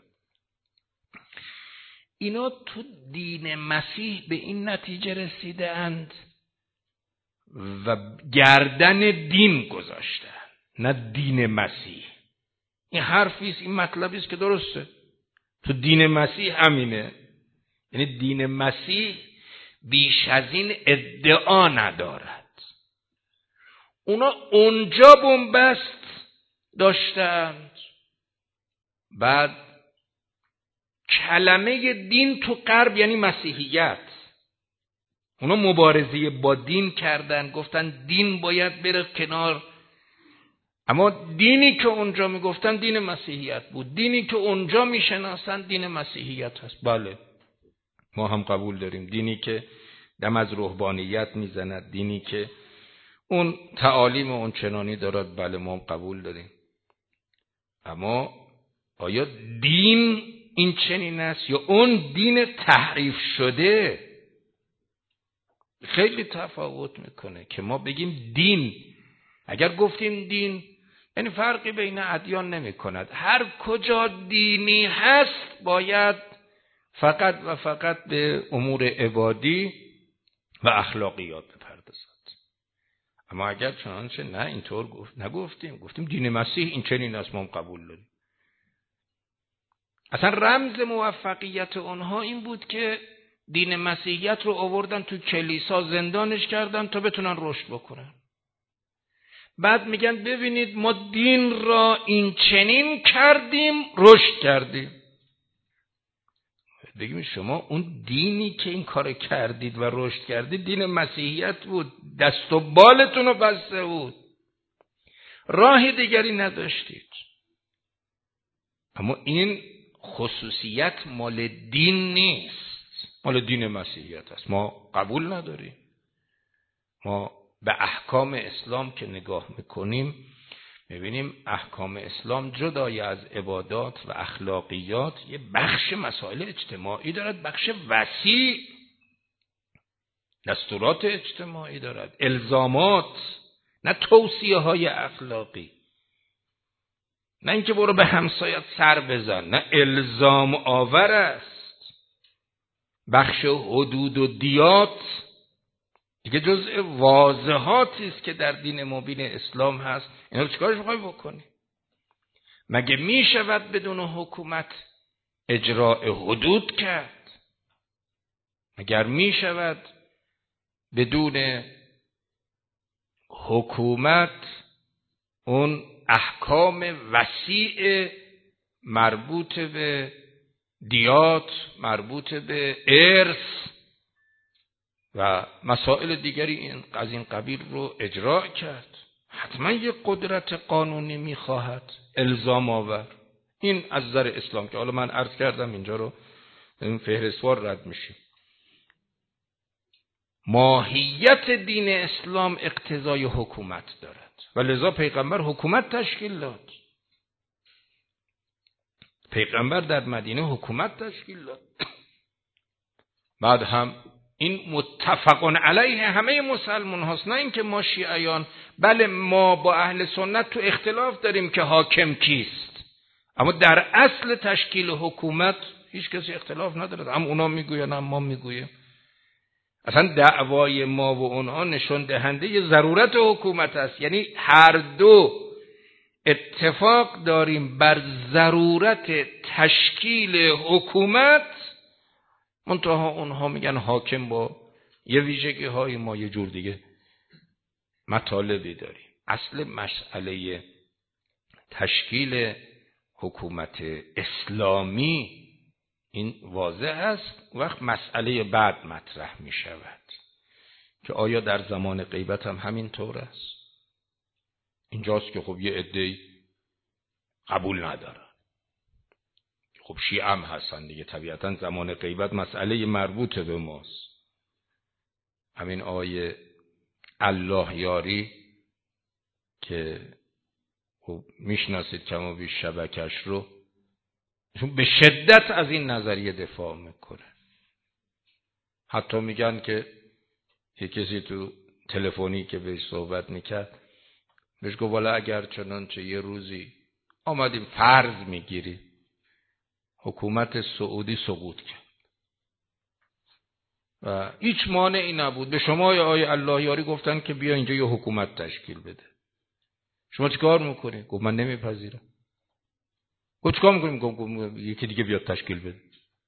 اینا تو دین مسیح به این نتیجه رسیده اند و گردن دین گذاشتن، نه دین مسیح. این حرفیست، این مطلبیست که درسته. تو دین مسیح همینه. یعنی دین مسیح بیش از این ادعا ندارد. اونا اونجا بنبست داشتند. بعد کلمه دین تو غرب یعنی مسیحیت. اونا مبارزه با دین کردن، گفتن دین باید بره کنار. اما دینی که اونجا میگفتن دین مسیحیت بود. دینی که اونجا میشناسن دین مسیحیت هست. بله ما هم قبول داریم. دینی که دم از رهبانیت میزند، دینی که اون تعالیم اون چنانی دارد، بله ما هم قبول داریم. اما آیا دین این چنین است یا اون دین تحریف شده؟ خیلی تفاوت میکنه که ما بگیم دین. اگر گفتیم دین یعنی فرقی بین ادیان نمی کند. هر کجا دینی هست باید فقط و فقط به امور عبادی و اخلاقیات بپردازد. اما اگر چنانچه نه اینطور نگفتیم، گفتیم دین مسیح این چنین است، ما هم قبول داریم. اصلا رمز موفقیت اونها این بود که دین مسیحیت رو آوردن تو کلیسا، زندانش کردن تا بتونن رشد بکنن. بعد میگن ببینید ما دین را این چنین کردیم، رشد کردیم. بگیم شما اون دینی که این کار کردید و رشد کردید دین مسیحیت بود، دست و بالتون رو بسته بود، راه دیگری نداشتید. اما این خصوصیت مال دین نیست، مال دین مسیحیت است. ما قبول نداریم. ما به احکام اسلام که نگاه میکنیم میبینیم احکام اسلام جدای از عبادات و اخلاقیات یه بخش مسائل اجتماعی دارد، بخش وسیع، دستورات اجتماعی دارد، الزامات، نه توصیه های اخلاقی. نه اینکه برو به همسایت سر بزن، نه، الزام آور است. بخش حدود و دیات دیگه جزء واضحاتی است که در دین مبین اسلام هست. اینا رو چیکارش می‌خوای بکنی؟ مگه میشود بدون حکومت اجراء حدود کرد؟ مگر میشود بدون حکومت اون احکام وسیع مربوط به دیات، مربوط به ارث و مسائل دیگری از این قبیل رو اجرا کرد؟ حتما یک قدرت قانونی میخواهد، الزام آور. این از نظر اسلام که حالا من عرض کردم اینجا رو این فهرستوار رد میشیم. ماهیت دین اسلام اقتضای حکومت دارد و لذا پیغمبر حکومت تشکیل داد. پیغمبر در مدینه حکومت تشکیل داد. بعد هم این متفق علیه همه مسلمان هاست، نه اینکه ما شیعیان. بله ما با اهل سنت تو اختلاف داریم که حاکم کیست، اما در اصل تشکیل حکومت هیچ کسی اختلاف نداره. هم اونا میگوین هم ما میگویم. اصلا دعوای ما و اونها نشون دهنده ضرورت حکومت است. یعنی هر دو اتفاق داریم بر ضرورت تشکیل حکومت، منتها اونها میگن حاکم با یه ویژگی های، ما یه جور دیگه مطالبی داریم. اصل مسئله تشکیل حکومت اسلامی این واضح است. وقت مسئله بعد مطرح می شود که آیا در زمان غیبت هم همین طور است؟ اینجاست که خب یه عده‌ای قبول ندارن خب شیعه هم هستن دیگه، طبیعتا زمان غیبت مسئله مربوط به ماست. همین آقای الله یاری که خب میشناسید کم و بیش شبکش رو، چون به شدت از این نظریه دفاع میکنه. حتی میگن که یه کسی تو تلفنی که بهش صحبت میکرد بهش گفت والا اگر چنانچه یه روزی آمدیم فرض میگیری حکومت سعودی سقوط کرد و هیچ مانعی نبود، به شما یا آقای الله یاری گفتن که بیا اینجا یه حکومت تشکیل بده، شما چیکار میکنی؟ گفت من نمیپذیرم. گفت چیکار میکنیم؟ گفت یکی دیگه بیاد تشکیل بده.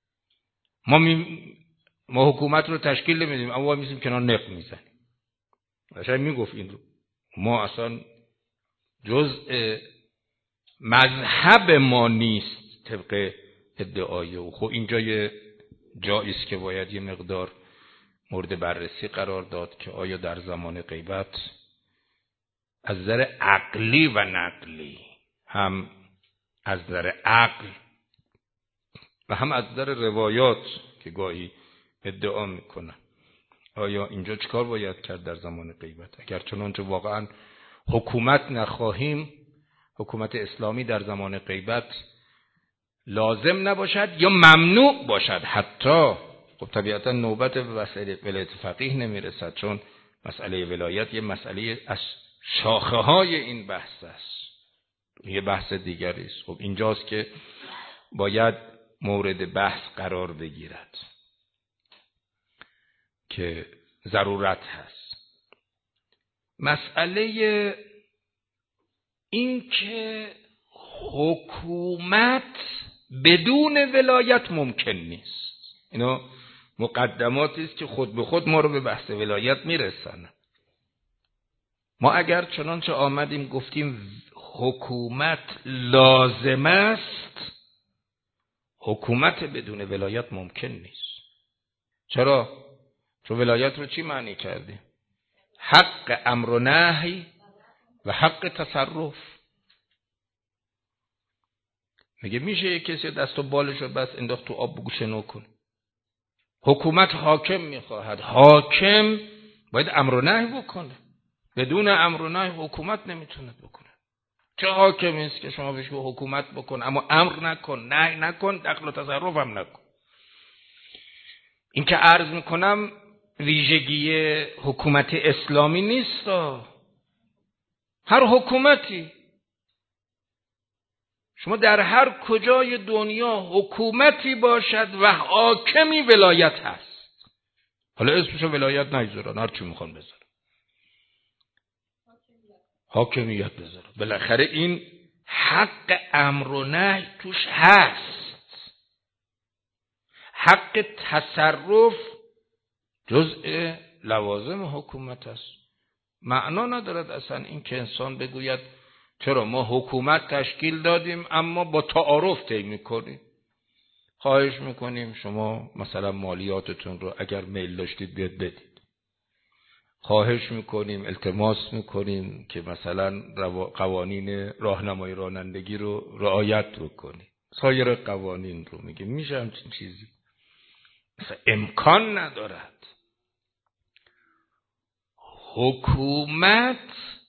ما حکومت رو تشکیل نمیدیم، اما میسیم کنار نق میزنیم. قشنگ میگفت این رو ما اصلا جزء مذهب ما نیست طبق ادعای او. خب اینجا یه جایی است که باید یه مقدار مورد بررسی قرار داد که آیا در زمان غیبت از نظر عقلی و نقلی، هم از نظر عقل و هم از نظر روایات که گاهی ادعا میکنن، آیا اینجا چیکار باید کرد در زمان غیبت؟ اگر چنانچه واقعا حکومت نخواهیم، حکومت اسلامی در زمان غیبت لازم نباشد یا ممنوع باشد حتی، خب طبیعتا نوبت به مسئله ولایت فقیه نمیرسد، چون مسئله ولایت یه مسئله از شاخه های این بحث است، یه بحث دیگری است. خب اینجاست که باید مورد بحث قرار بگیرد که ضرورت هست. مسئله این که حکومت بدون ولایت ممکن نیست، اینا مقدماتی است که خود به خود ما رو به بحث ولایت میرسن. ما اگر چنانچه آمدیم گفتیم حکومت لازم است، حکومت بدون ولایت ممکن نیست. چرا؟ چون ولایت رو چی معنی کردیم؟ حق امر و نهی و حق تصرف. میگه میشه یک کسی دست و بالش رو بس انداخت تو آب بگو شنو کن. حکومت حاکم میخواهد، حاکم باید امر و نهی بکنه، بدون امر و نهی حکومت نمیتونه بکنه. چه حاکمی است که شما بهش بگو حکومت بکن اما امر نکن، نهی نکن، دخل و تصرف هم نکن؟ این که عرض میکنم ویژگی حکومت اسلامی نیست. هر حکومتی، شما در هر کجای دنیا حکومتی باشد و حاکمی ولایت هست، حالا اسمشو ولایت نگذارن، هر چی میخوان بذارن، حاکمیت بذارن، بالاخره این حق امر و نهی توش هست. حق تصرف جزء لوازم حکومت است. معنا ندارد اصلا این که انسان بگوید چرا ما حکومت تشکیل دادیم اما با تعارف طی میکنیم. خواهش میکنیم شما مثلا مالیاتتون رو اگر میل داشتید بیاد بدید. خواهش میکنیم، التماس میکنیم که مثلا قوانین راهنمای رانندگی رو رعایت بکنید. سایر قوانین رو میگه. میشه همچین چیزی؟ مثلا امکان ندارد. حکومت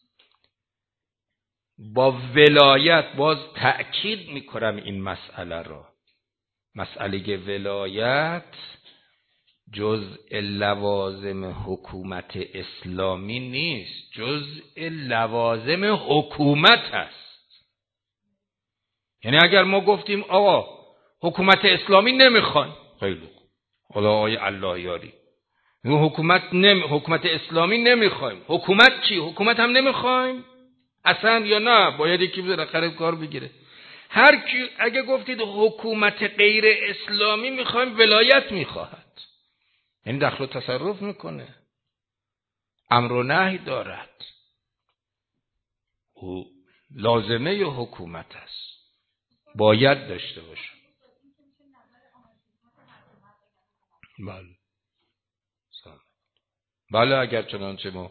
با ولایت، باز تأکید میکنم این مسئله را، مسئله ولایت جزء لوازم حکومت اسلامی نیست، جزء لوازم حکومت است. یعنی اگر ما گفتیم آقا حکومت اسلامی نمیخوایم، خیلی خوب، حالا آقای الله یاری حکومت اسلامی نمیخوایم، حکومت چی؟ حکومت هم نمیخوایم اصلا یا نه باید یکی بالاخره کار بگیره؟ هر کی اگه گفتید حکومت غیر اسلامی میخوایم، ولایت میخواهد، یعنی دخل و تصرف میکنه، امر و نهی دارد، او لازمه ی حکومت است، باید داشته باشه. بله اگر چنانچه ما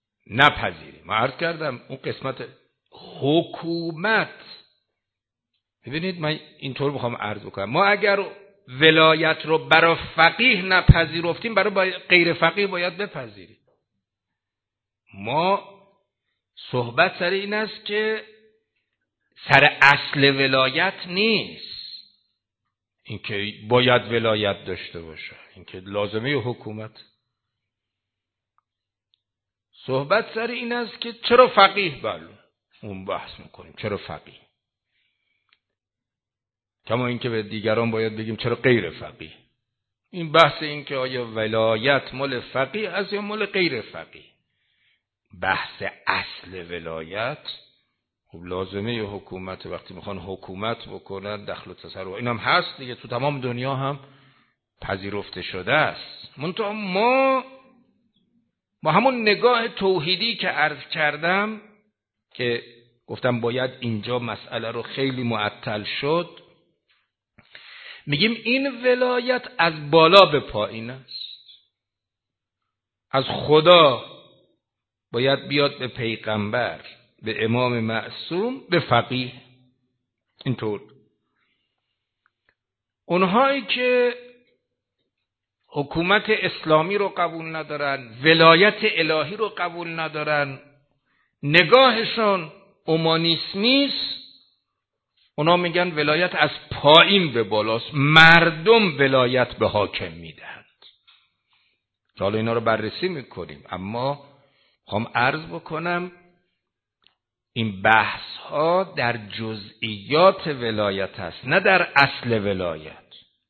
نپذیریم. من عرض کردم اون قسمت حکومت ببینید من اینطور میخوام عرض بکنم، ما اگر ولایت رو برای فقیه نپذیرفتیم برای غیر فقیه باید بپذیریم. ما صحبت سر این است که سر اصل ولایت نیست اینکه باید ولایت داشته باشه، اینکه لازمه حکومت. صحبت سر این است که چرا فقیه، بله اون بحث میکنیم چرا فقیه، کما اینکه به دیگران باید بگیم چرا غیر فقیه. این بحث این که آیا ولایت مال فقیه است یا مال غیر فقیه. بحث اصل ولایت خب لازمه حکومت، وقتی میخوان حکومت بکنن دخل و تصرف اینم هست دیگه، تو تمام دنیا هم پذیرفته شده است. منتها ما با همون نگاه توحیدی که عرض کردم که گفتم باید اینجا مسئله رو خیلی معطل شد، میگیم این ولایت از بالا به پایین است. از خدا باید بیاد به پیغمبر، به امام معصوم، به فقیه. اینطور اونهایی که حکومت اسلامی رو قبول ندارن، ولایت الهی رو قبول ندارن، نگاهشون اومانیسمی است، اونا میگن ولایت از پایین به بالاست، مردم ولایت به حاکم میدهند. حالا اینا رو بررسی میکنیم، اما میخوام عرض بکنم این بحث ها در جزئیات ولایت هست، نه در اصل ولایت.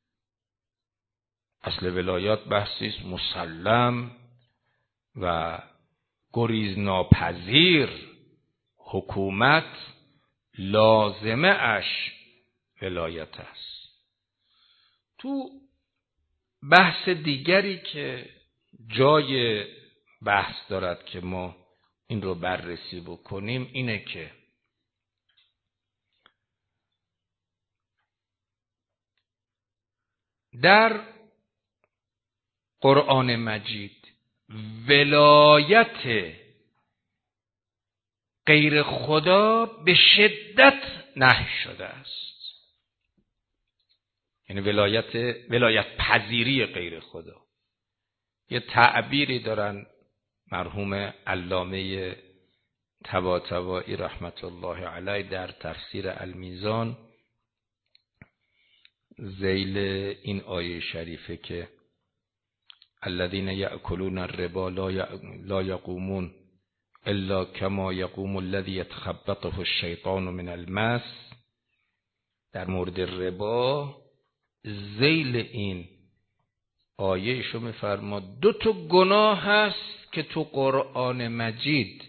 اصل ولایت بحثی است مسلم و گریز ناپذیر. حکومت لازمه اش ولایت است. تو بحث دیگری که جای بحث دارد که ما این رو بررسی بکنیم اینه که در قرآن مجید ولایت غیر خدا به شدت نهی شده است. یعنی ولایت پذیری غیر خدا. یه تعبیری دارن مرحوم علامه طباطبایی رحمت الله علیه در تفسیر المیزان ذیل این آیه شریفه که الذين يأكلون الربا لا يقومون الا كما يقوم الذي يتخبطه الشيطان من المس، در مورد ربا ذیل این آیه شو میفرما دو تا گناه هست که تو قرآن مجید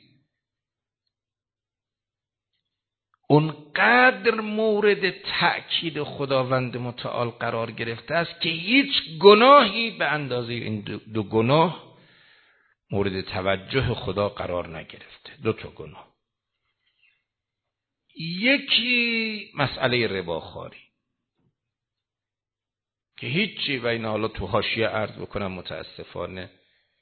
اونقدر مورد تأکید خداوند متعال قرار گرفته است که هیچ گناهی به اندازه این دو گناه مورد توجه خدا قرار نگرفته. دو تا گناه. یکی مسئله رباخواری که هیچی، و این حالا تو حاشیه عرض بکنم متاسفانه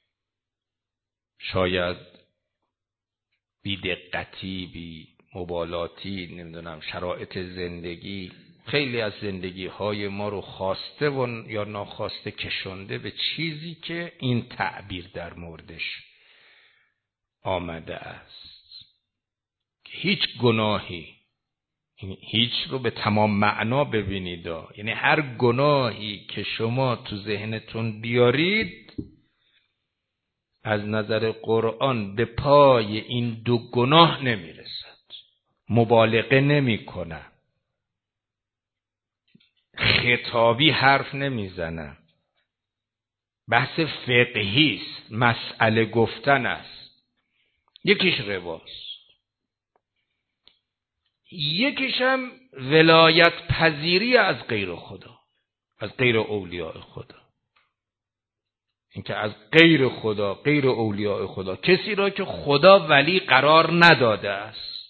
شاید بی دقتی، بی مبالاتی، نمیدونم شرایط زندگی خیلی از زندگی های ما رو خواسته و یا ناخواسته کشونده به چیزی که این تعبیر در موردش آمده است که هیچ گناهی، هیچ رو به تمام معنا ببینید، یعنی هر گناهی که شما تو ذهنتون بیارید از نظر قرآن به پای این دو گناه نمیرسد، مبالغه نمی کنه، خطابی حرف نمیزنه، بحث فقهی است، مسئله گفتن است. یکیش رباست، یکیش هم ولایت پذیری از غیر خدا، از غیر اولیاء خدا. اینکه از غیر خدا، غیر اولیاء خدا، کسی را که خدا ولی قرار نداده است،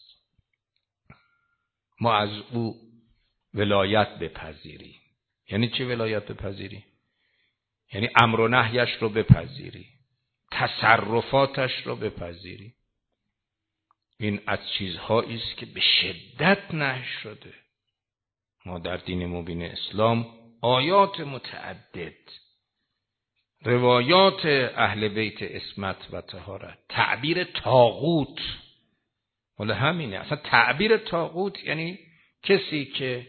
ما از او ولایت بپذیری. یعنی چی ولایت بپذیری؟ یعنی امر و نهیش رو بپذیری، تصرفاتش رو بپذیری. این از چیزهایی است که به شدت نهی شده. ما در دین مبین اسلام آیات متعدد، روایات اهل بیت عصمت و طهارت، تعبیر طاغوت، ولی همینه. اصلا تعبیر طاغوت یعنی کسی که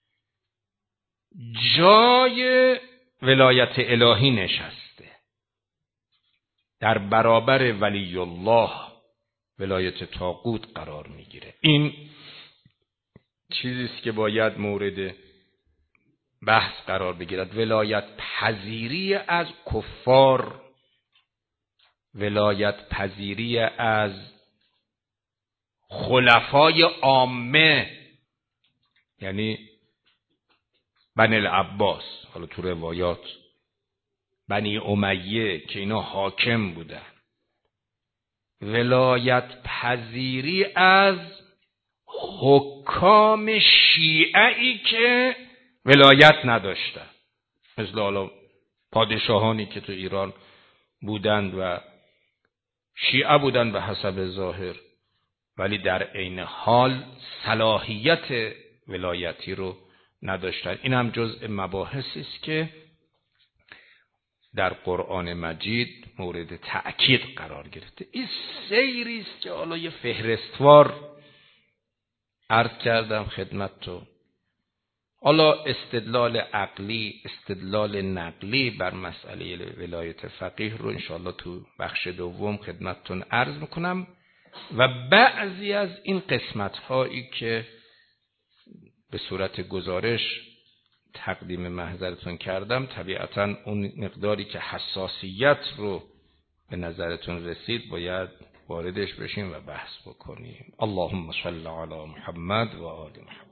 جای ولایت الهی نشسته، در برابر ولی الله ولایت طاغوت قرار میگیره. این چیزی است که باید مورد بحث قرار بگیرد. ولایت پذیری از کفار، ولایت پذیری از خلفای عامه، یعنی بنی العباس، حالا تو روایات بنی امیه که اینا حاکم بودن، ولایت پذیری از حکام شیعه‌ای که ولایت نداشتن، مثل حالا پادشاهانی که تو ایران بودند و شیعه بودند به حسب ظاهر، ولی در عین حال صلاحیت ولایتی رو نداشتن. این هم جزء مباحثی است که در قرآن مجید مورد تأکید قرار گرفته. این سیری است که حالا یه فهرستوار عرض کردم خدمتتون. حالا استدلال عقلی، استدلال نقلی بر مسئله ولایت فقیه رو انشاءالله تو بخش دوم خدمتتون عرض میکنم و بعضی از این قسمت هایی که به صورت گزارش تقدیم محضرتون کردم، طبیعتاً اون مقداری که حساسیت رو به نظرتون رسید باید واردش بشیم و بحث بکنیم. اللهم صل علی محمد و آل محمد.